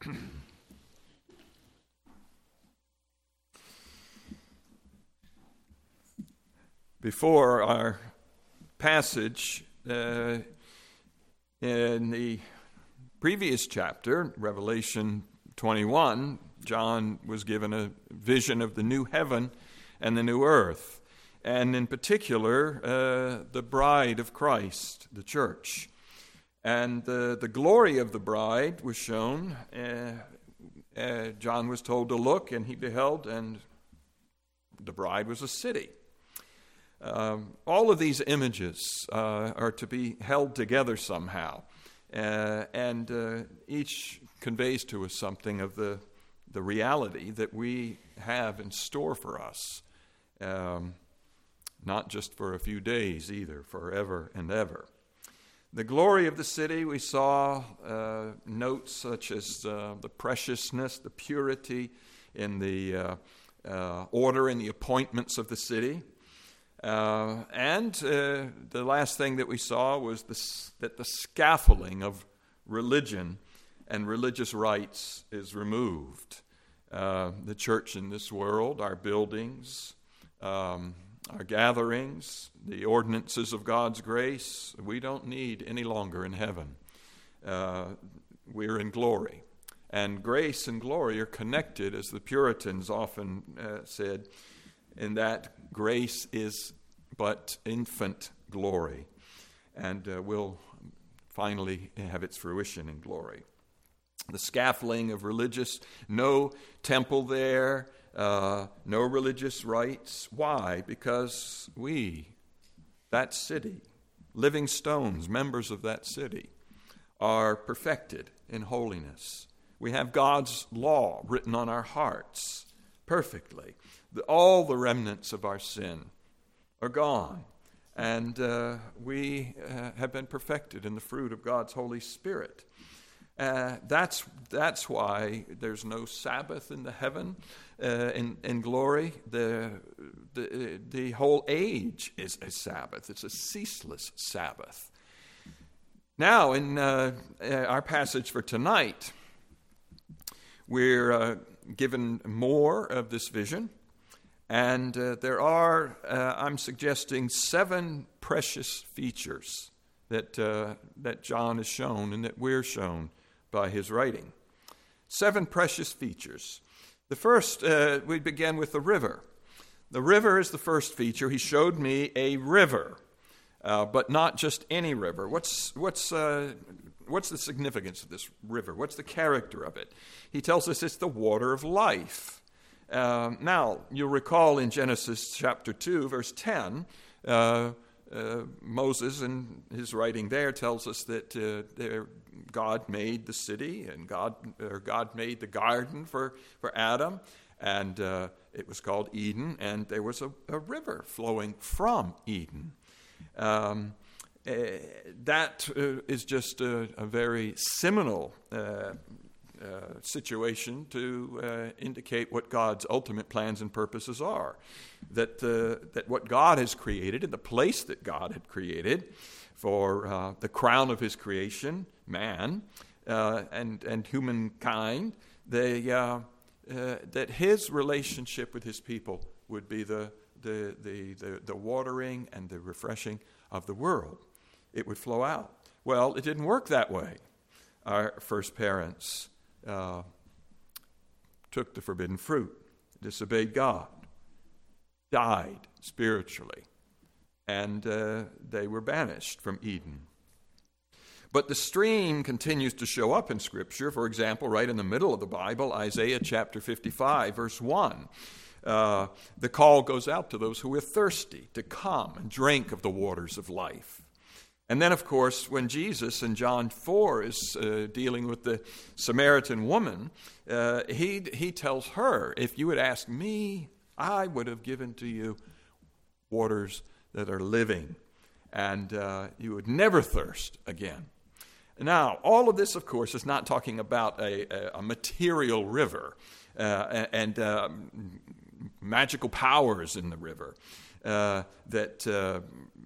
Before our passage in the previous chapter, Revelation 21, John was given a vision of the new heaven and the new earth, and in particular, the bride of Christ, the church. And the glory of the bride was shown. John was told to look, and he beheld, and the bride was a city. All of these images are to be held together somehow, and each conveys to us something of the reality that we have in store for us, not just for a few days either, forever and ever. The glory of the city, we saw notes such as the preciousness, the purity in the order and the appointments of the city. And the last thing that we saw was that the scaffolding of religion and religious rites is removed. The church in this world, our buildings, our gatherings, the ordinances of God's grace, we don't need any longer in heaven. We're in glory. And grace and glory are connected, as the Puritans often said, in that grace is but infant glory, and will finally have its fruition in glory. The scaffolding of religious, no temple there, no religious rites. Why? Because we, that city, living stones, members of that city, are perfected in holiness. We have God's law written on our hearts perfectly. All the remnants of our sin are gone, and we have been perfected in the fruit of God's Holy Spirit. That's why there's no Sabbath in the heaven in glory. The whole age is a Sabbath. It's a ceaseless Sabbath. Now, in our passage for tonight, we're given more of this vision, and there are, I'm suggesting, 7 precious features that John is shown and that we're shown by his writing. 7 precious features. The first, we begin with the river. The river is the first feature. He showed me a river, but not just any river. What's the significance of this river? What's the character of it? He tells us it's the water of life. Now, you'll recall in Genesis chapter 2, verse 10, Moses, in his writing there, tells us that God made the city, and God made the garden for Adam, and it was called Eden, and there was a river flowing from Eden. That is just a very seminal situation to indicate what God's ultimate plans and purposes are. That what God has created, in the place that God had created for the crown of his creation, man, and humankind, that his relationship with his people would be the watering and the refreshing of the world. It would flow out. Well, it didn't work that way. Our first parents took the forbidden fruit, disobeyed God, died spiritually, and they were banished from Eden. But the stream continues to show up in Scripture. For example, right in the middle of the Bible, Isaiah chapter 55, verse 1. The call goes out to those who are thirsty to come and drink of the waters of life. And then, of course, when Jesus in John 4 is dealing with the Samaritan woman, he tells her, if you had asked me, I would have given to you waters that are living, and you would never thirst again. Now, all of this, of course, is not talking about a material river and magical powers in the river that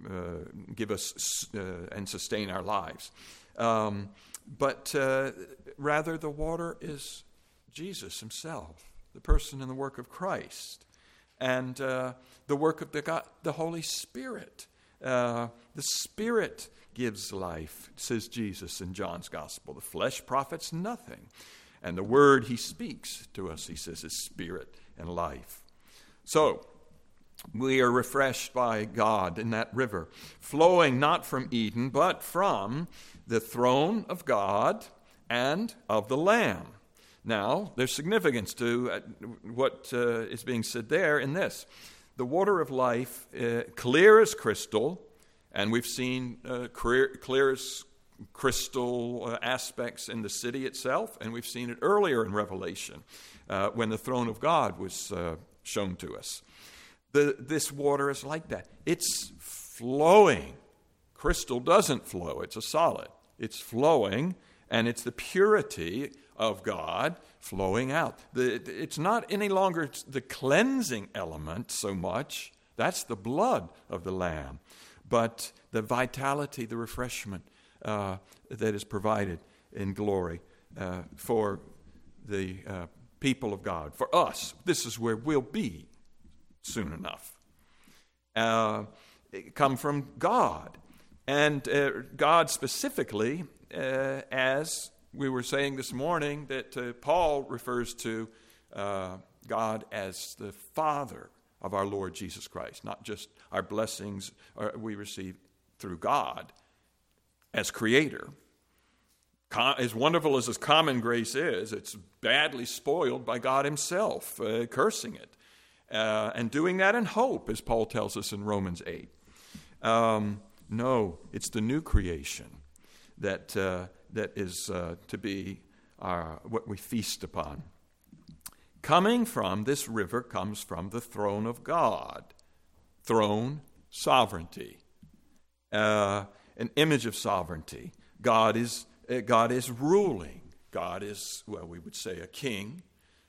give us and sustain our lives. But Rather, the water is Jesus himself, the person and the work of Christ, and the work of the Holy Spirit. The Spirit gives life, says Jesus in John's Gospel. The flesh profits nothing. And the word he speaks to us, he says, is spirit and life. So, we are refreshed by God in that river, flowing not from Eden, but from the throne of God and of the Lamb. Now, there's significance to what is being said there in this. The water of life, clear as crystal, and we've seen clear as crystal aspects in the city itself, and we've seen it earlier in Revelation when the throne of God was shown to us. This water is like that. It's flowing. Crystal doesn't flow. It's a solid. It's flowing, and it's the purity of God flowing out. It's not any longer the cleansing element so much. That's the blood of the Lamb. But the vitality, the refreshment that is provided in glory for the people of God. For us, this is where we'll be soon enough. Come from God. And God specifically, as we were saying this morning, that Paul refers to God as the Father of our Lord Jesus Christ, not just our blessings we receive through God as Creator. As wonderful as His common grace is, it's badly spoiled by God Himself, cursing it, and doing that in hope, as Paul tells us in Romans 8. No, it's the new creation that is to be what we feast upon. Coming from this river comes from the throne of God. Throne, sovereignty. An image of sovereignty. God is ruling. God is, we would say, a king.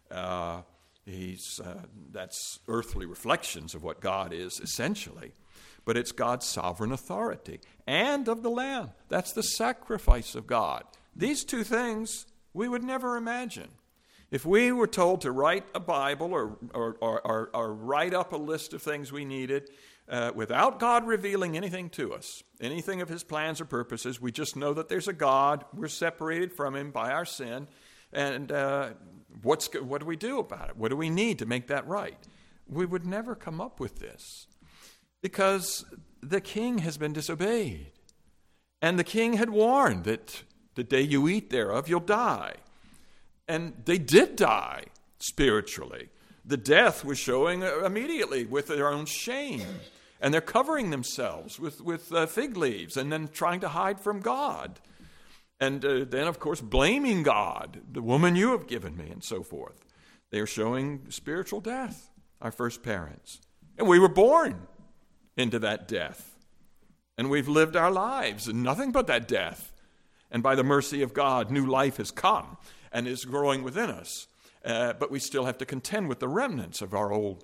That's earthly reflections of what God is essentially. But it's God's sovereign authority. And of the Lamb. That's the sacrifice of God. These two things we would never imagine. If we were told to write a Bible or write up a list of things we needed without God revealing anything to us, anything of His plans or purposes, we just know that there's a God, we're separated from Him by our sin, and what do we do about it? What do we need to make that right? We would never come up with this because the king has been disobeyed. And the king had warned that the day you eat thereof, you'll die. And they did die spiritually. The death was showing immediately with their own shame. And they're covering themselves with fig leaves and then trying to hide from God. And then, of course, blaming God, the woman you have given me, and so forth. They are showing spiritual death, our first parents. And we were born into that death. And we've lived our lives in nothing but that death. And by the mercy of God, new life has come and is growing within us. But we still have to contend with the remnants of our old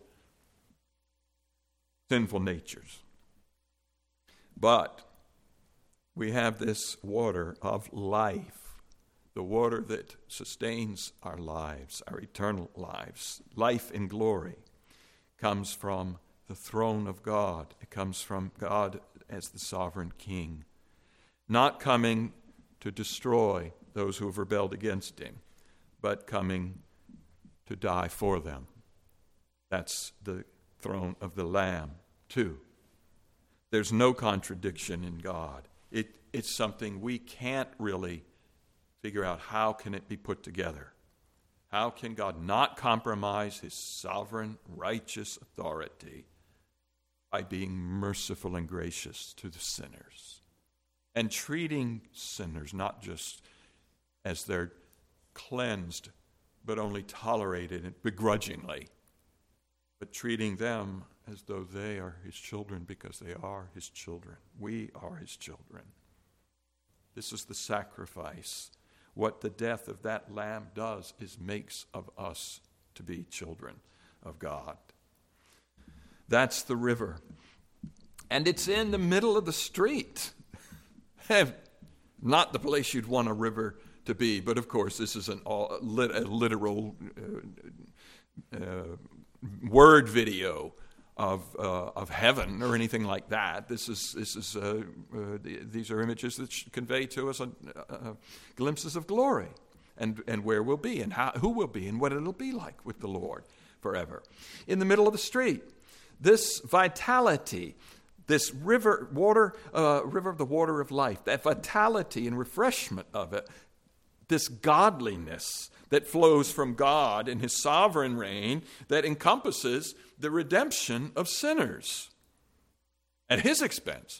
sinful natures. But we have this water of life, the water that sustains our lives, our eternal lives. Life in glory comes from the throne of God. It comes from God as the sovereign King, not coming to destroy those who have rebelled against Him, but coming to die for them. That's the throne of the Lamb, too. There's no contradiction in God. It's something we can't really figure out how can it be put together. How can God not compromise His sovereign, righteous authority by being merciful and gracious to the sinners and treating sinners not just as they're cleansed, but only tolerated begrudgingly, but treating them as though they are His children because they are His children. We are His children. This is the sacrifice. What the death of that lamb does is makes of us to be children of God. That's the river. And it's in the middle of the street. Not the place you'd want a river to be. But of course, this isn't a literal word video of heaven or anything like that. These are images that convey to us glimpses of glory and where we'll be and who we'll be and what it'll be like with the Lord forever. In the middle of the street, this vitality, this river of the water of life, that vitality and refreshment of it, this godliness that flows from God in his sovereign reign that encompasses the redemption of sinners at his expense.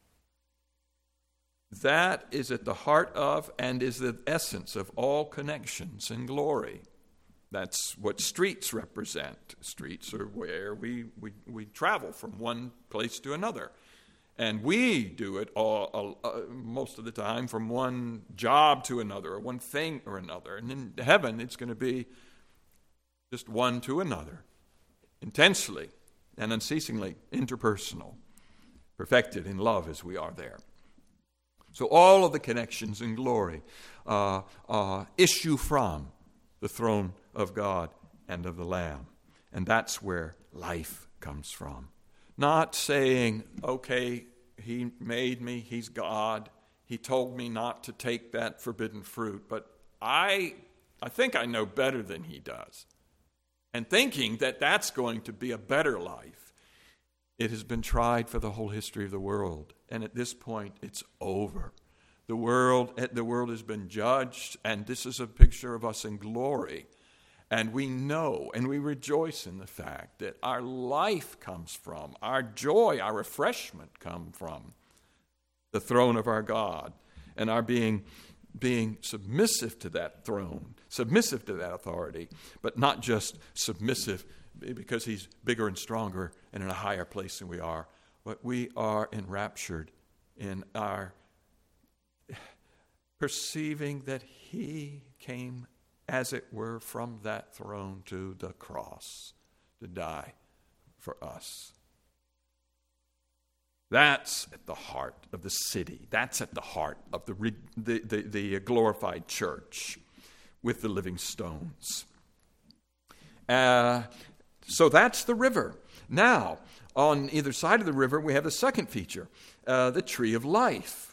That is at the heart of and is the essence of all connections in glory. That's what streets represent. Streets are where we travel from one place to another. And we do it most of the time from one job to another, or one thing or another. And in heaven, it's going to be just one to another, intensely and unceasingly interpersonal, perfected in love as we are there. So all of the connections in glory issue from the throne of God and of the Lamb. And that's where life comes from. Not saying, okay, he made me, he's God, he told me not to take that forbidden fruit, but I think I know better than he does. And thinking that that's going to be a better life. It has been tried for the whole history of the world. And at this point, it's over. The world has been judged, and this is a picture of us in glory. And we know and we rejoice in the fact that our life comes from, our joy, our refreshment come from the throne of our God, and our being submissive to that throne, submissive to that authority, but not just submissive because he's bigger and stronger and in a higher place than we are, but we are enraptured in our perceiving that he came, as it were, from that throne to the cross to die for us. That's at the heart of the city. That's at the heart of the glorified church with the living stones. So that's the river. Now, on either side of the river, we have the second feature, the tree of life.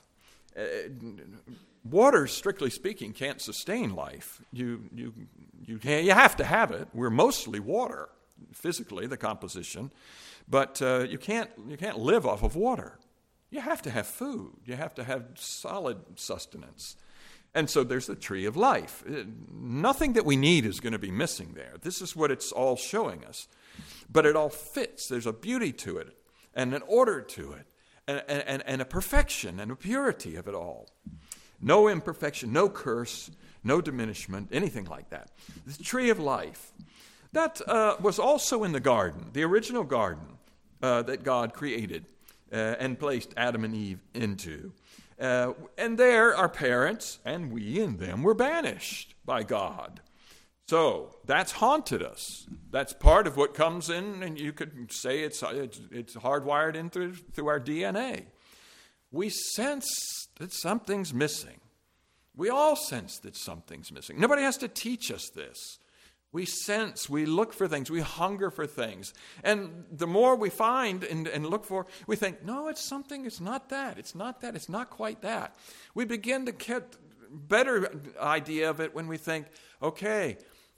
Water, strictly speaking, can't sustain life. You have to have it. We're mostly water, physically, the composition, but you can't live off of water. You have to have food. You have to have solid sustenance. And so there's the tree of life. Nothing that we need is going to be missing there. This is what it's all showing us. But it all fits. There's a beauty to it and an order to it and a perfection and a purity of it all. No imperfection, no curse, no diminishment, anything like that. The tree of life. That was also in the garden, the original garden that God created and placed Adam and Eve into. And there our parents, and we and them, were banished by God. So that's haunted us. That's part of what comes in, and you could say it's hardwired in through our DNA. We sense that something's missing. We all sense that something's missing. Nobody has to teach us this. We sense, we look for things, we hunger for things. And the more we find and look for, we think, no, it's something, it's not that, it's not that, it's not quite that. We begin to get a better idea of it when we think, okay,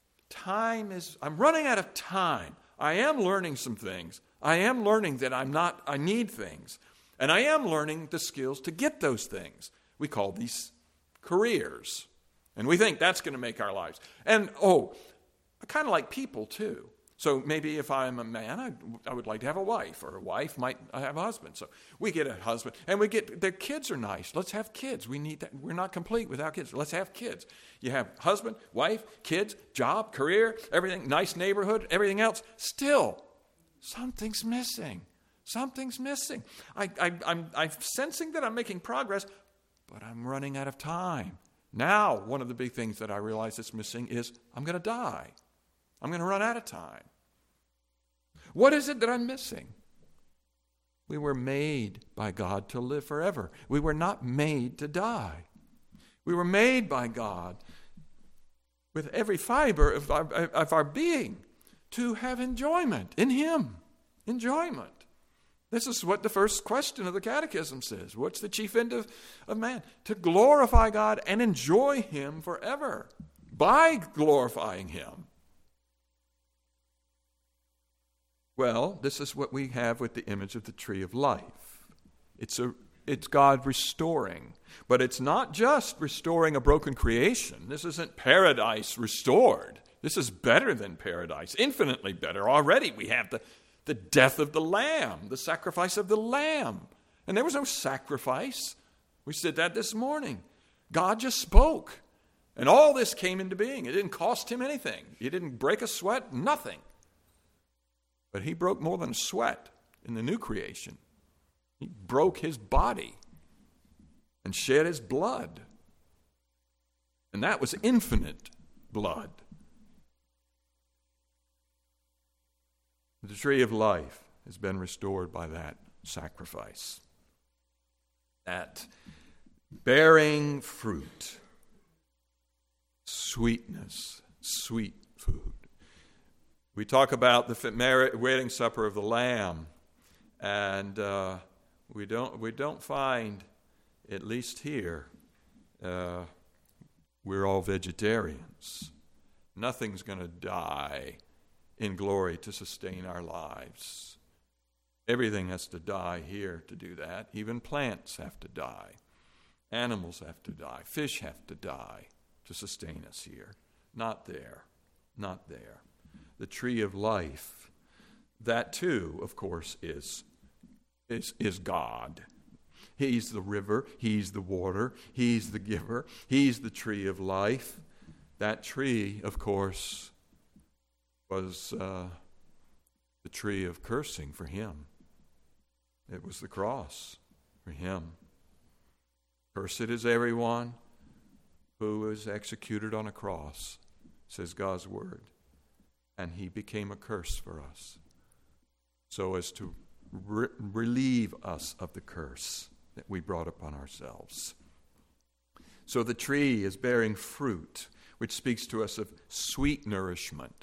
I'm running out of time. I am learning some things. I am learning that I need things. And I am learning the skills to get those things. We call these careers. And we think that's going to make our lives. And, I kind of like people too. So maybe if I'm a man, I would like to have a wife, or a wife might have a husband. So we get a husband, and their kids are nice. Let's have kids. We need that. We're not complete without kids. Let's have kids. You have husband, wife, kids, job, career, everything, nice neighborhood, everything else. Still, something's missing. Something's missing. I'm sensing that I'm making progress, but I'm running out of time. Now, one of the big things that I realize that's missing is I'm going to die. I'm going to run out of time. What is it that I'm missing? We were made by God to live forever. We were not made to die. We were made by God with every fiber of our being to have enjoyment in Him. Enjoyment. This is what the first question of the Catechism says. What's the chief end of man? To glorify God and enjoy Him forever by glorifying Him. Well, this is what we have with the image of the tree of life. It's God restoring. But it's not just restoring a broken creation. This isn't paradise restored. This is better than paradise, infinitely better. Already we have the death of the Lamb, the sacrifice of the Lamb. And there was no sacrifice. We said that this morning. God just spoke. And all this came into being. It didn't cost Him anything. He didn't break a sweat, nothing. But He broke more than a sweat in the new creation. He broke His body and shed His blood. And that was infinite blood. The tree of life has been restored by that sacrifice. That bearing fruit, sweetness, sweet food. We talk about the wedding supper of the Lamb, and we don't find, at least here, we're all vegetarians. Nothing's going to die in glory to sustain our lives. Everything has to die here to do that. Even plants have to die. Animals have to die. Fish have to die to sustain us here. Not there. Not there. The tree of life, that too, of course, is God. He's the river. He's the water. He's the giver. He's the tree of life. That tree, of course, was the tree of cursing for Him. It was the cross for Him. Cursed is everyone who is executed on a cross, says God's word. And He became a curse for us, so as to relieve us of the curse that we brought upon ourselves. So the tree is bearing fruit, which speaks to us of sweet nourishment.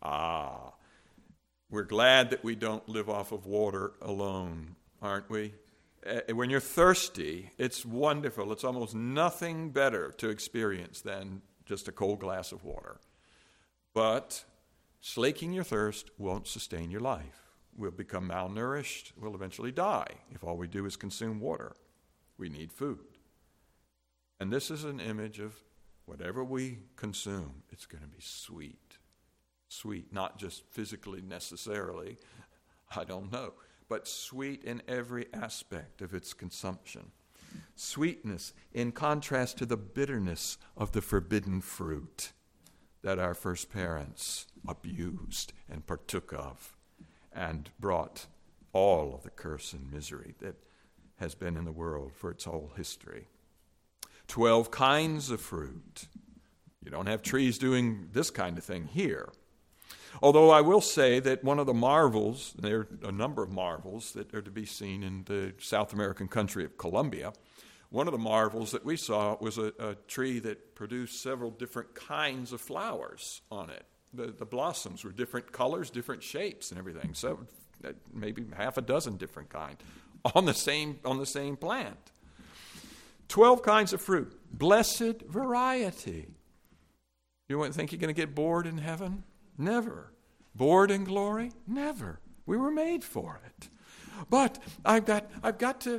We're glad that we don't live off of water alone, aren't we? When you're thirsty, it's wonderful. It's almost nothing better to experience than just a cold glass of water. But slaking your thirst won't sustain your life. We'll become malnourished. We'll eventually die if all we do is consume water. We need food. And this is an image of whatever we consume, it's going to be sweet. Sweet, not just physically necessarily, I don't know, but sweet in every aspect of its consumption. Sweetness in contrast to the bitterness of the forbidden fruit that our first parents abused and partook of and brought all of the curse and misery that has been in the world for its whole history. 12 kinds of fruit. You don't have trees doing this kind of thing here. Although I will say that one of the marvels, there are a number of marvels that are to be seen in the South American country of Colombia. One of the marvels that we saw was a tree that produced several different kinds of flowers on it. The blossoms were different colors, different shapes and everything. So maybe half a dozen different kinds on the same plant. 12 kinds of fruit. Blessed variety. You wouldn't think you're going to get bored in heaven? Never. Bored in glory? Never. We were made for it. But I've got to.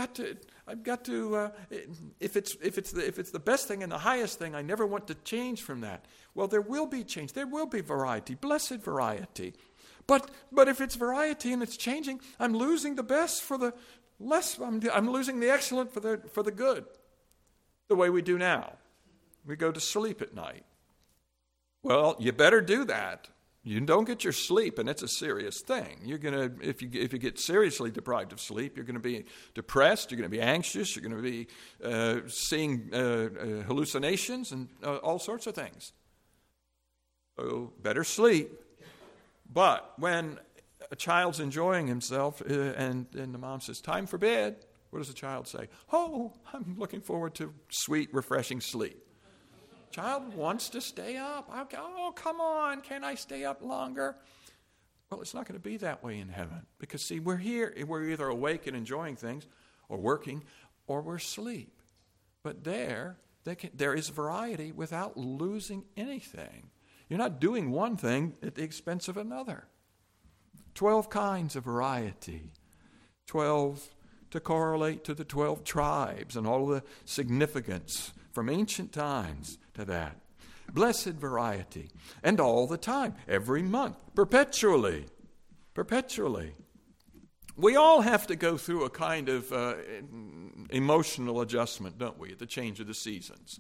If it's the best thing and the highest thing, I never want to change from that. Well, there will be change. There will be variety, blessed variety. But if it's variety and it's changing, I'm losing the best for the less. I'm losing the excellent for the good. The way we do now, we go to sleep at night. Well, you better do that. You don't get your sleep, and it's a serious thing. You're gonna, if you get seriously deprived of sleep, you're going to be depressed. You're going to be anxious. You're going to be seeing hallucinations and all sorts of things. So better sleep. But when a child's enjoying himself and the mom says, "Time for bed," What does the child say? Oh, I'm looking forward to sweet, refreshing sleep. Child wants to stay up. Oh, come on. Can I stay up longer? Well, it's not going to be that way in heaven. Because, see, we're here. We're either awake and enjoying things or working, or we're asleep. But there is variety without losing anything. You're not doing one thing at the expense of another. 12 kinds of variety. 12 to correlate to the 12 tribes and all the significance from ancient times to that. Blessed variety. And all the time, every month, perpetually. Perpetually. We all have to go through a kind of emotional adjustment, don't we, at the change of the seasons.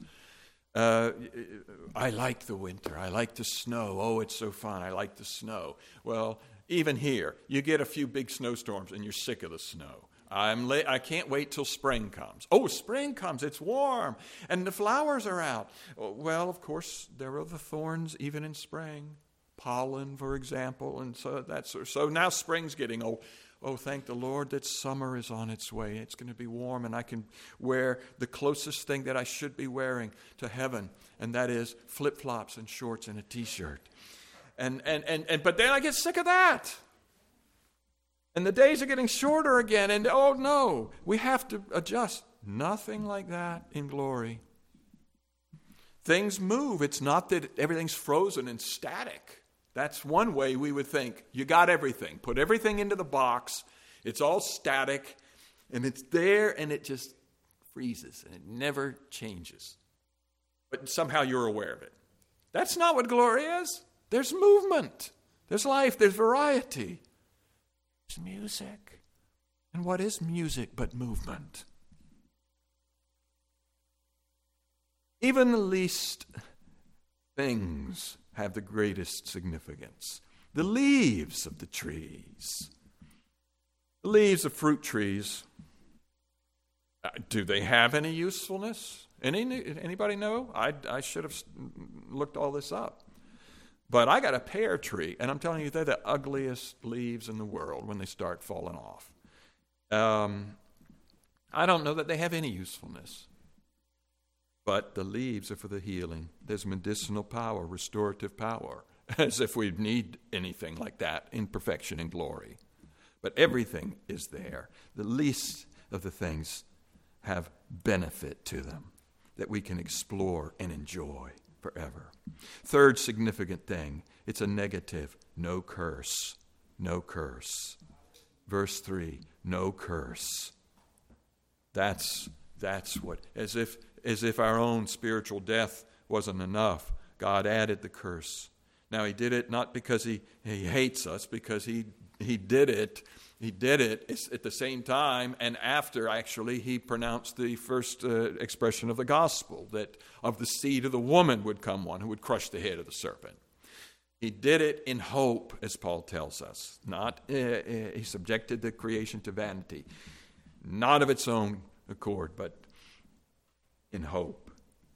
I like the winter. I like the snow. Oh, it's so fun. I like the snow. Well, even here, you get a few big snowstorms and you're sick of the snow. I can't wait till spring comes. Oh, spring comes. It's warm. And the flowers are out. Well, of course, there are the thorns even in spring. Pollen, for example. And so now spring's getting old. Oh, thank the Lord that summer is on its way. It's going to be warm, and I can wear the closest thing that I should be wearing to heaven, and that is flip-flops and shorts and a T-shirt. But then I get sick of that. And the days are getting shorter again, and oh no, we have to adjust. Nothing like that in glory. Things move. It's not that everything's frozen and static. That's one way we would think. You got everything. Put everything into the box. It's all static, and it's there, and it just freezes, and it never changes. But somehow you're aware of it. That's not what glory is. There's movement. There's life. There's variety. There's music. And what is music but movement? Even the least things have the greatest significance. The leaves of the trees. The leaves of fruit trees. Do they have any usefulness? Anybody know? I should have looked all this up. But I got a pear tree, and I'm telling you, they're the ugliest leaves in the world when they start falling off. I don't know that they have any usefulness. But the leaves are for the healing. There's medicinal power, restorative power, as if we'd need anything like that in perfection and glory. But everything is there. The least of the things have benefit to them that we can explore and enjoy forever. Third significant thing, it's a negative, no curse. No curse. Verse 3, no curse. That's what, as if our own spiritual death wasn't enough, God added the curse. Now, he did it not because he hates us, because he did it. He did it at the same time and after, actually, he pronounced the first expression of the gospel, that of the seed of the woman would come one who would crush the head of the serpent. He did it in hope, as Paul tells us. He subjected the creation to vanity, not of its own accord, but in hope,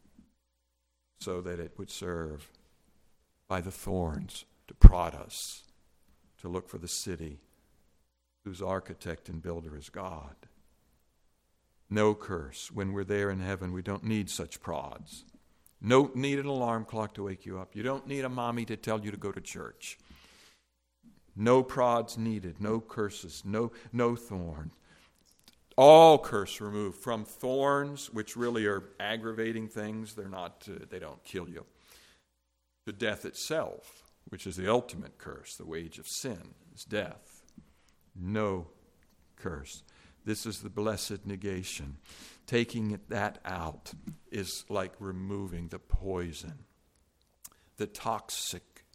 so that it would serve by the thorns to prod us to look for the city whose architect and builder is God. No curse. When we're there in heaven, we don't need such prods. Don't need an alarm clock to wake you up. You don't need a mommy to tell you to go to church. No prods needed, no curses, no thorn. All curse removed from thorns, which really are aggravating things. They don't kill you. To death itself, which is the ultimate curse. The wage of sin is death. No curse. This is the blessed negation. Taking that out is like removing the poison, the toxic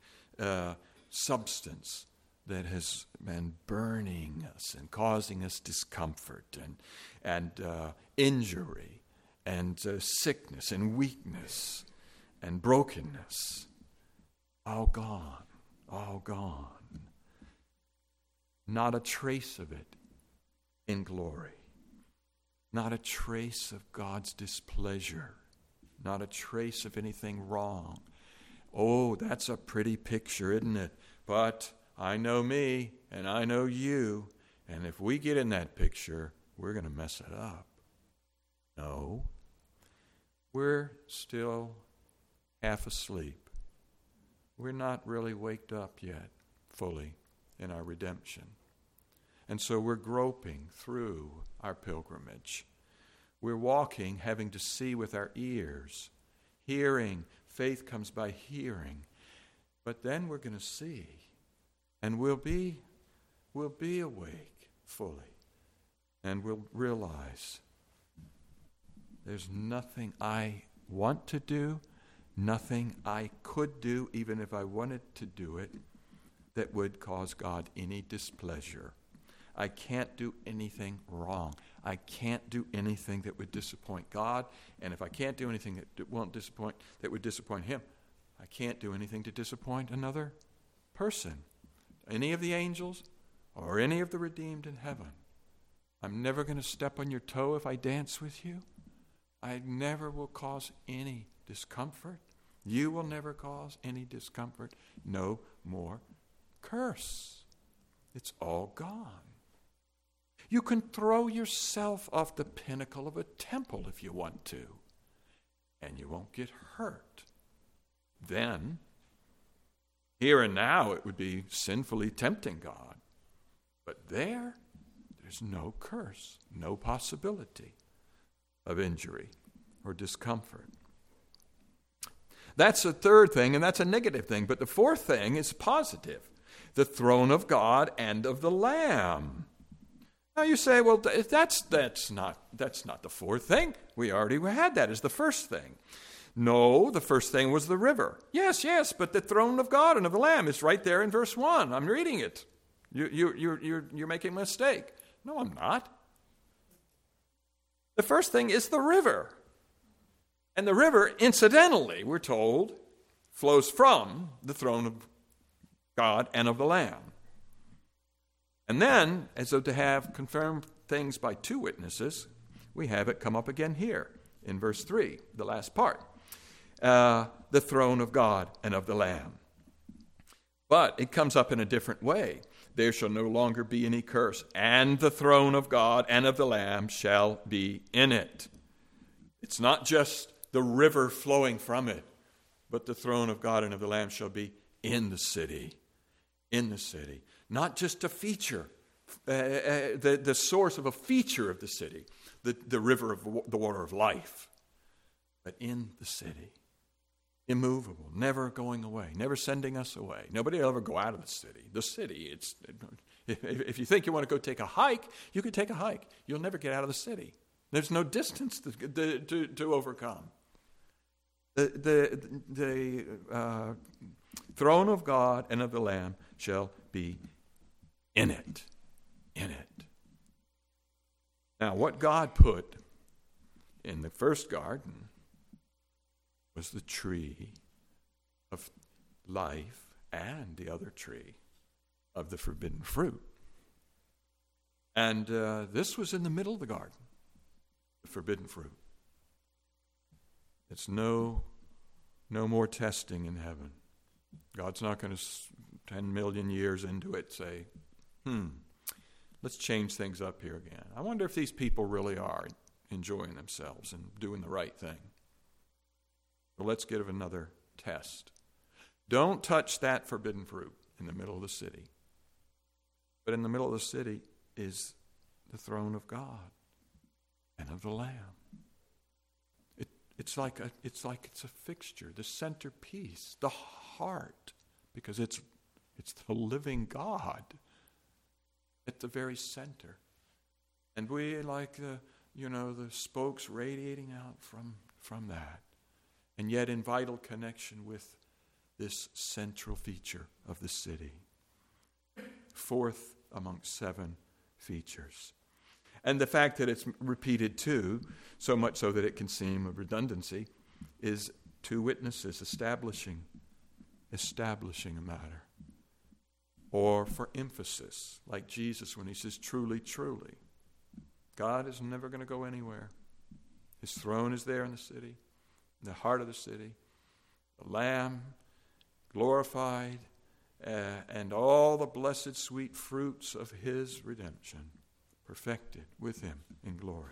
substance that has been burning us and causing us discomfort and injury and sickness and weakness and brokenness. All gone, all gone. Not a trace of it in glory. Not a trace of God's displeasure. Not a trace of anything wrong. Oh, that's a pretty picture, isn't it? But I know me, and I know you, and if we get in that picture, we're going to mess it up. No. We're still half asleep. We're not really waked up yet fully in our redemption. And so we're groping through our pilgrimage. We're walking, having to see with our ears. Hearing. Faith comes by hearing. But then we're going to see. And we'll be awake fully. And we'll realize there's nothing I want to do, nothing I could do, even if I wanted to do it, that would cause God any displeasure. I can't do anything wrong. I can't do anything that would disappoint God. And if I can't do anything that would disappoint Him, I can't do anything to disappoint another person, any of the angels or any of the redeemed in heaven. I'm never going to step on your toe if I dance with you. I never will cause any discomfort. You will never cause any discomfort. No more curse. It's all gone. You can throw yourself off the pinnacle of a temple if you want to, and you won't get hurt. Then, here and now, it would be sinfully tempting God. But there's no curse, no possibility of injury or discomfort. That's the third thing, and that's a negative thing. But the fourth thing is positive. The throne of God and of the Lamb. Now you say, well, that's not the fourth thing. We already had that as the first thing. No, the first thing was the river. Yes, but the throne of God and of the Lamb is right there in verse 1. I'm reading it. You're making a mistake. No, I'm not. The first thing is the river. And the river, incidentally, we're told, flows from the throne of God and of the Lamb. And then, as though to have confirmed things by two witnesses, we have it come up again here in verse 3, the last part. The throne of God and of the Lamb. But it comes up in a different way. There shall no longer be any curse, and the throne of God and of the Lamb shall be in it. It's not just the river flowing from it, but the throne of God and of the Lamb shall be in the city. In the city. Not just a feature, the source of a feature of the city, the river of the water of life, but in the city. Immovable, never going away, never sending us away. Nobody will ever go out of the city. The city, if you think you want to go take a hike, you can take a hike. You'll never get out of the city. There's no distance to overcome. The throne of God and of the Lamb shall be in it. In it. Now, what God put in the first garden was the tree of life and the other tree of the forbidden fruit. And this was in the middle of the garden, the forbidden fruit. It's no more testing in heaven. God's not going to 10 million years into it say, let's change things up here again. I wonder if these people really are enjoying themselves and doing the right thing. Well, let's give another test. Don't touch that forbidden fruit in the middle of the city. But in the middle of the city is the throne of God and of the Lamb. It's like it's a fixture, the centerpiece, the heart, because it's the living God at the very center. And we like the spokes radiating out from that. And yet in vital connection with this central feature of the city. Fourth amongst 7 features. And the fact that it's repeated too, so much so that it can seem a redundancy, is 2 witnesses establishing a matter. Or for emphasis, like Jesus when he says, truly, truly. God is never going to go anywhere. His throne is there in the city. In the heart of the city, the Lamb glorified, and all the blessed sweet fruits of his redemption perfected with him in glory.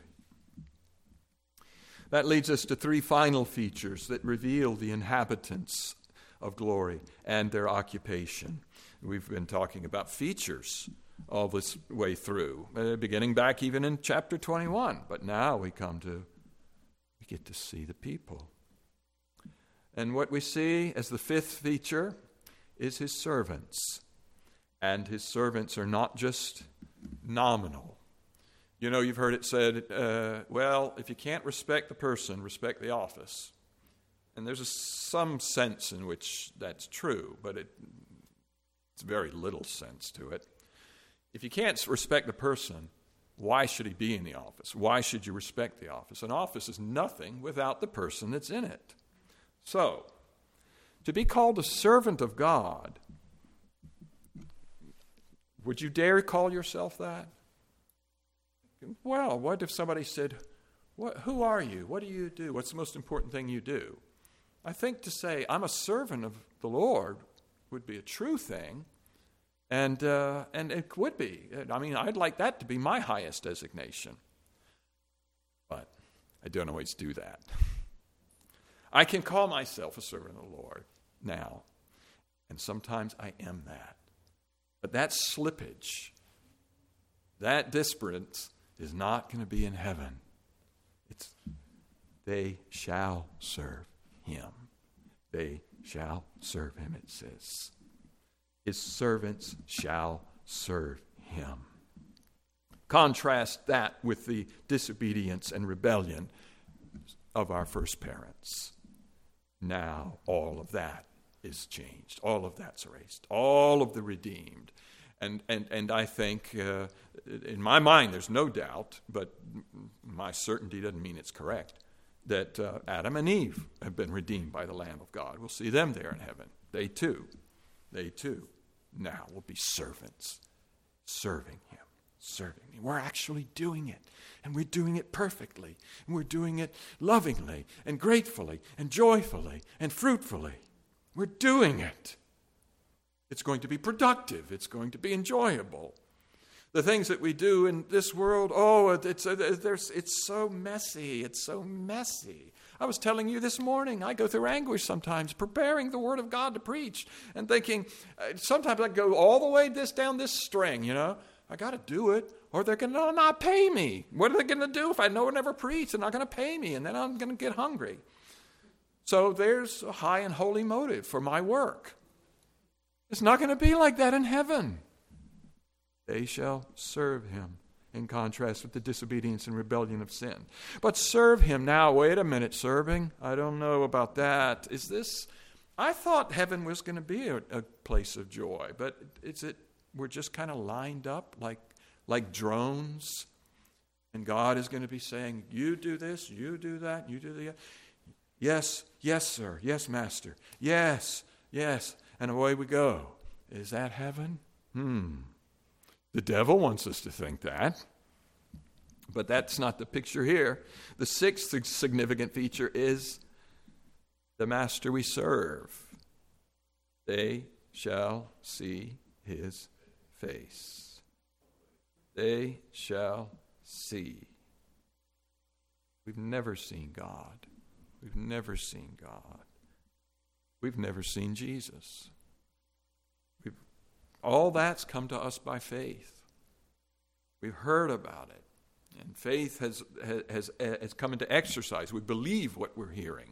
That leads us to three final features that reveal the inhabitants of glory and their occupation. We've been talking about features all this way through, beginning back even in chapter 21. But now we get to see the people. And what we see as the fifth feature is his servants. And his servants are not just nominal. You know, you've heard it said, well, if you can't respect the person, respect the office. And there's some sense in which that's true, but it's very little sense to it. If you can't respect the person, why should he be in the office? Why should you respect the office? An office is nothing without the person that's in it. So, to be called a servant of God, would you dare call yourself that? Well, what if somebody said, who are you? What do you do? What's the most important thing you do? I think to say, I'm a servant of the Lord would be a true thing, and it would be. I mean, I'd like that to be my highest designation. But I don't always do that. I can call myself a servant of the Lord now, and sometimes I am that. But that slippage, that disparate is not going to be in heaven. It's they shall serve him. They shall serve him, it says. His servants shall serve him. Contrast that with the disobedience and rebellion of our first parents. Now all of that is changed. All of that's erased. All of the redeemed. And I think, in my mind, there's no doubt, but my certainty doesn't mean it's correct, that Adam and Eve have been redeemed by the Lamb of God. We'll see them there in heaven. They too now will be servants, serving him. We're actually doing it, and we're doing it perfectly, and we're doing it lovingly and gratefully and joyfully and fruitfully. We're doing it. It's going to be productive. It's going to be enjoyable. The things that we do in this world, it's so messy. It's so messy. I was telling you this morning, I go through anguish sometimes preparing the Word of God to preach and thinking, sometimes I go all the way down this string, you know. I got to do it, or they're going to not pay me. What are they going to do if I know I never preach? They're not going to pay me, and then I'm going to get hungry. So there's a high and holy motive for my work. It's not going to be like that in heaven. They shall serve him, in contrast with the disobedience and rebellion of sin. But serve him now. Wait a minute, serving? I don't know about that. I thought heaven was going to be a place of joy, but we're just kind of lined up like drones, and God is going to be saying, you do this, you do that, you do that. Yes, yes, sir. Yes, master. Yes, yes. And away we go. Is that heaven? The devil wants us to think that. But that's not the picture here. The sixth significant feature is the master we serve. They shall see his face. They shall see. We've never seen God. We've never seen God. We've never seen Jesus. All that's come to us by faith. We've heard about it. And faith has come into exercise. We believe what we're hearing.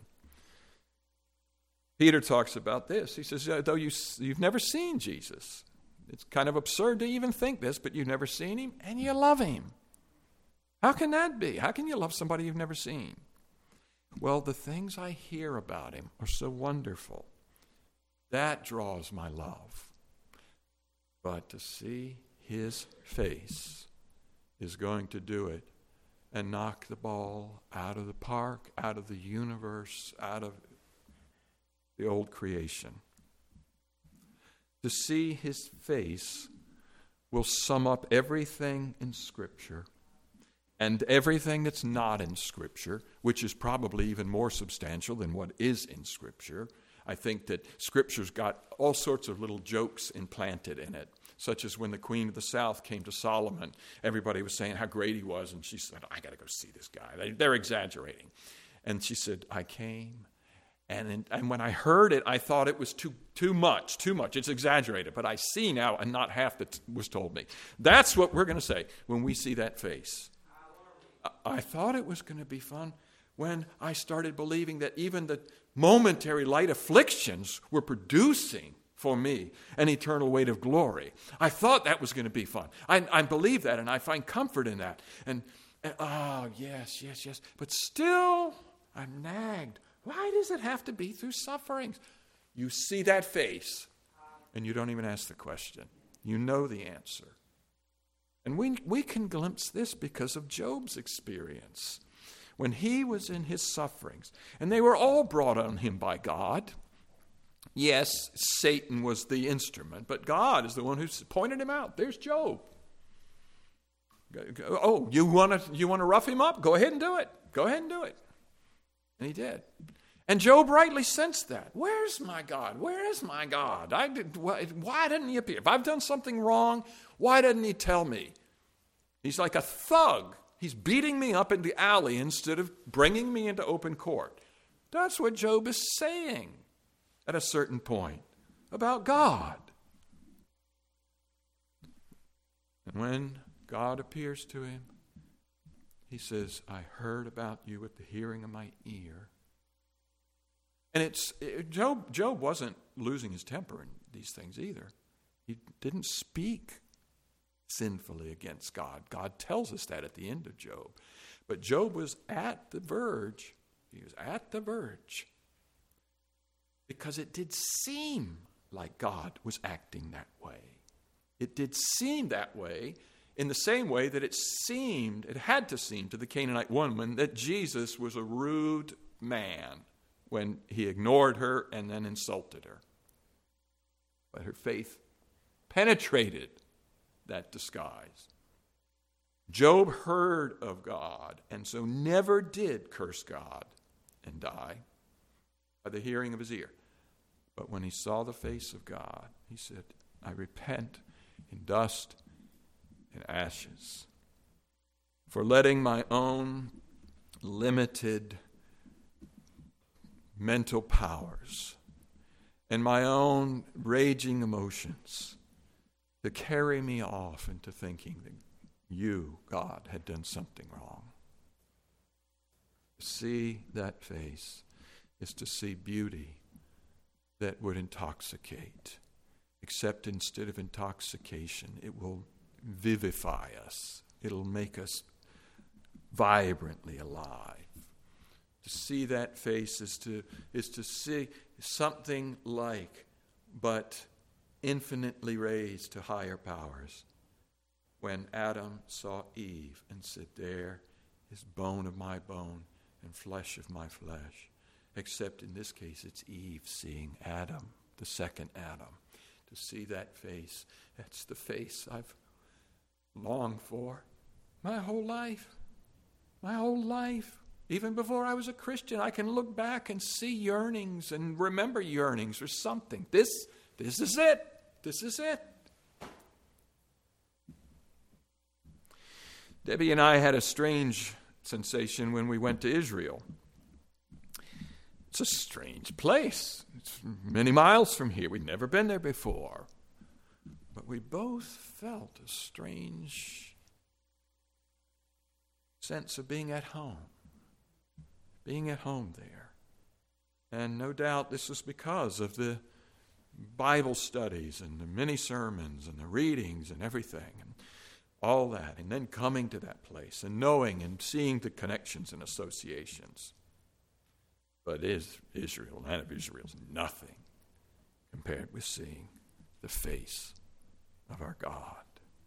Peter talks about this. He says, though you've never seen Jesus. It's kind of absurd to even think this, but you've never seen him and you love him. How can that be? How can you love somebody you've never seen? Well, the things I hear about him are so wonderful. That draws my love. But to see his face is going to do it and knock the ball out of the park, out of the universe, out of the old creation. To see his face will sum up everything in Scripture and everything that's not in Scripture, which is probably even more substantial than what is in Scripture. I think that Scripture's got all sorts of little jokes implanted in it such as when the queen of the south came to Solomon. Everybody was saying how great he was, and she said, I got to go see this guy. They're exaggerating. And she said, I came. And when I heard it, I thought it was too much. It's exaggerated. But I see now, and not half that was told me. That's what we're going to say when we see that face. I thought it was going to be fun when I started believing that even the momentary light afflictions were producing for me an eternal weight of glory. I thought that was going to be fun. I believe that, and I find comfort in that. And yes. But still, I'm nagged. Why does it have to be through sufferings? You see that face, and you don't even ask the question. You know the answer. And we can glimpse this because of Job's experience. When he was in his sufferings, and they were all brought on him by God. Yes, Satan was the instrument, but God is the one who pointed him out. There's Job. Oh, you want to rough him up? Go ahead and do it. And he did. And Job rightly sensed that. Where's my God? Where is my God? Why didn't he appear? If I've done something wrong, why didn't he tell me? He's like a thug. He's beating me up in the alley instead of bringing me into open court. That's what Job is saying at a certain point about God. And when God appears to him, he says, I heard about you with the hearing of my ear. And Job wasn't losing his temper in these things either. He didn't speak sinfully against God. God tells us that at the end of Job. But Job was at the verge. He was at the verge because it did seem like God was acting that way. It did seem that way in the same way that it had to seem to the Canaanite woman that Jesus was a rude man when he ignored her and then insulted her. But her faith penetrated that disguise. Job heard of God and so never did curse God and die by the hearing of his ear. But when he saw the face of God, he said, I repent in dust and ashes for letting my own limited mental powers and my own raging emotions to carry me off into thinking that you, God, had done something wrong. To see that face is to see beauty that would intoxicate, except instead of intoxication, it will vivify us. It'll make us vibrantly alive. To see that face is to see something like, but infinitely raised to higher powers. When Adam saw Eve and said, there is bone of my bone and flesh of my flesh. Except in this case, it's Eve seeing Adam, the second Adam. To see that face, that's the face I've longed for my whole life. Even before I was a Christian, I can look back and see yearnings and remember yearnings or something. This is it. This is it. Debbie and I had a strange sensation when we went to Israel. It's a strange place. It's many miles from here. We'd never been there before. But we both felt a strange sense of being at home. Being at home there. And no doubt this was because of the Bible studies and the mini sermons and the readings and everything and all that. And then coming to that place and knowing and seeing the connections and associations. But Israel, land of Israel, is nothing compared with seeing the face of our God.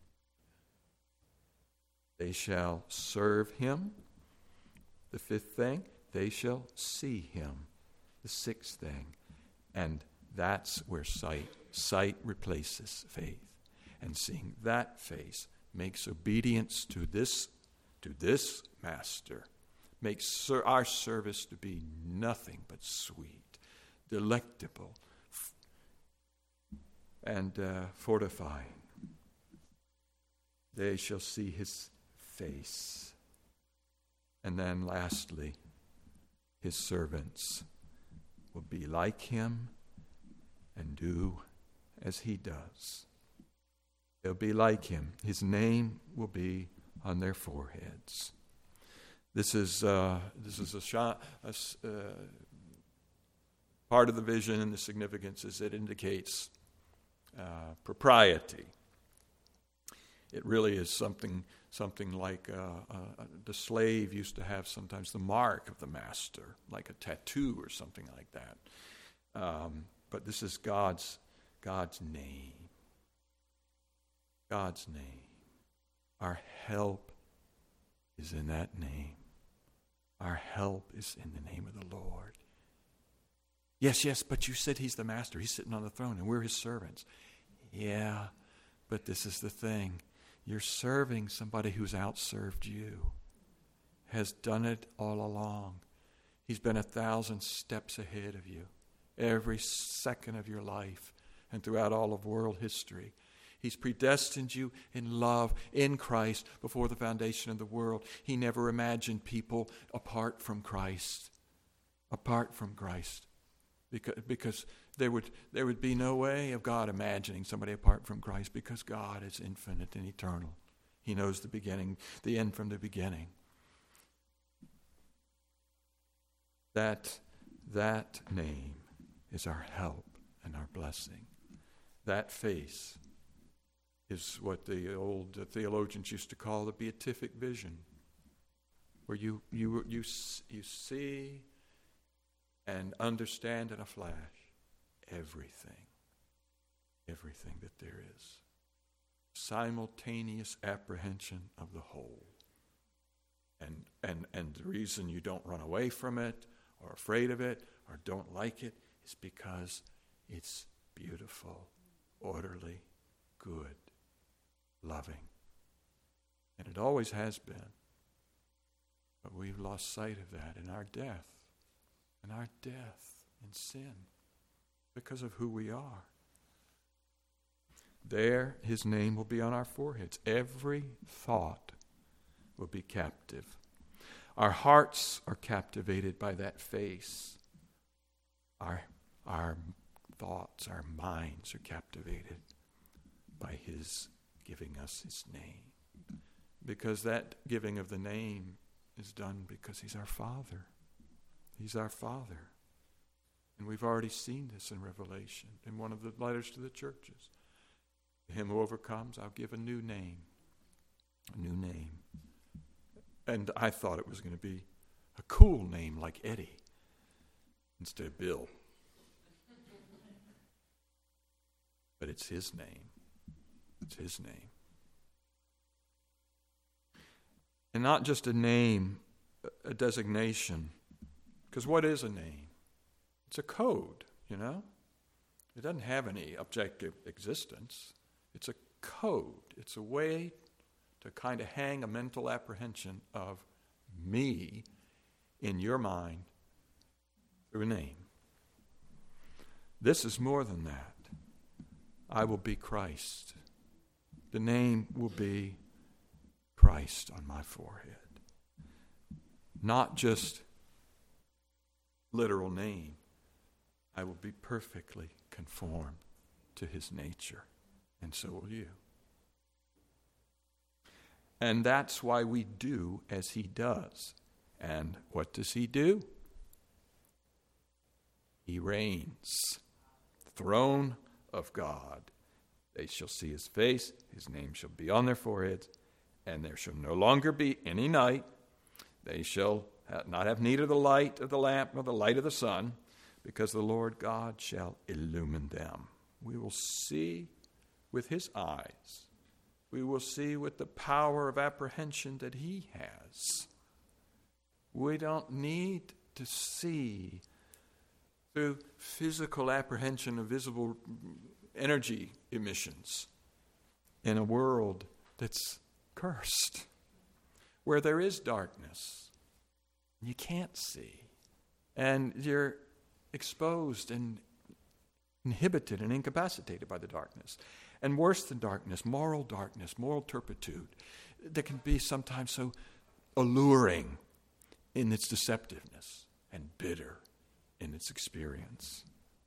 They shall serve him. The fifth thing, they shall see him. The sixth thing, and that's where sight replaces faith. And seeing that face makes obedience to this master, makes our service to be nothing but sweet, delectable, and fortifying. they shall see his face. And then lastly, his servants will be like him and do as he does. They'll be like him. His name will be on their foreheads. This is part of the vision, and the significance is it indicates propriety. It really is something like the slave used to have sometimes the mark of the master, like a tattoo or something like that. But this is God's name. God's name. Our help is in that name. Our help is in the name of the Lord. Yes, but you said he's the master. He's sitting on the throne and we're his servants. Yeah, but this is the thing. You're serving somebody who's outserved you, has done it all along. He's been 1,000 steps ahead of you every second of your life and throughout all of world history. He's predestined you in love in Christ before the foundation of the world. He never imagined people apart from Christ. Apart from Christ. Because there would be no way of God imagining somebody apart from Christ, because God is infinite and eternal. He knows the beginning, the end from the beginning. That name is our help and our blessing. That face is what the old theologians used to call the beatific vision, where you see and understand in a flash everything that there is. Simultaneous apprehension of the whole. And the reason you don't run away from it or afraid of it or don't like it is because it's beautiful, orderly, good, loving. And it always has been. But we've lost sight of that in our death. In our death in sin. Because of who we are. There, his name will be on our foreheads. Every thought will be captive. Our hearts are captivated by that face. Our thoughts, our minds are captivated by his giving us his name. Because that giving of the name is done because he's our Father. He's our Father. And we've already seen this in Revelation, in one of the letters to the churches. To him who overcomes, I'll give a new name. A new name. And I thought it was going to be a cool name like Eddie instead of Bill. But it's his name. It's his name. And not just a name, a designation. Because what is a name? It's a code, you know? It doesn't have any objective existence. It's a code. It's a way to kind of hang a mental apprehension of me in your mind through a name. This is more than that. I will be Christ. The name will be Christ on my forehead. Not just literal name. I will be perfectly conformed to his nature, and so will you. And that's why we do as he does. And what does he do? He reigns. Throne of God. They shall see his face, his name shall be on their foreheads, and there shall no longer be any night. They shall not have need of the light of the lamp nor the light of the sun, because the Lord God shall illumine them. We will see with his eyes. We will see with the power of apprehension that he has. We don't need to see through physical apprehension of visible energy emissions in a world that's cursed, where there is darkness. You can't see. And you're exposed and inhibited and incapacitated by the darkness. And worse than darkness, moral turpitude, that can be sometimes so alluring in its deceptiveness and bitter in its experience.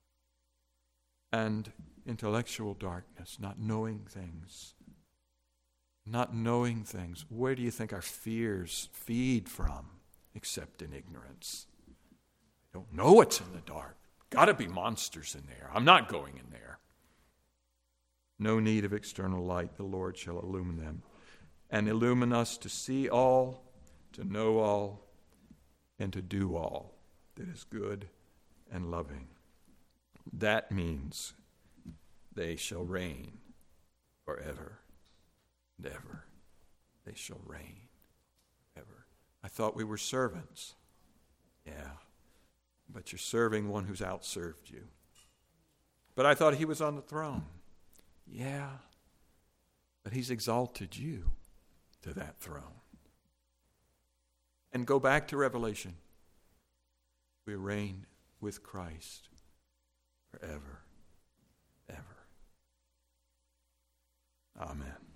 And intellectual darkness, not knowing things. Where do you think our fears feed from except in ignorance? I don't know what's in the dark. Got to be monsters in there. I'm not going in there. No need of external light. The Lord shall illumine them and illumine us to see all, to know all, and to do all that is good and loving. That means they shall reign forever and ever. They shall reign forever. I thought we were servants. Yeah, but you're serving one who's outserved you. But I thought he was on the throne. Yeah, but he's exalted you to that throne. And go back to Revelation. We reign with Christ forever, ever. Amen.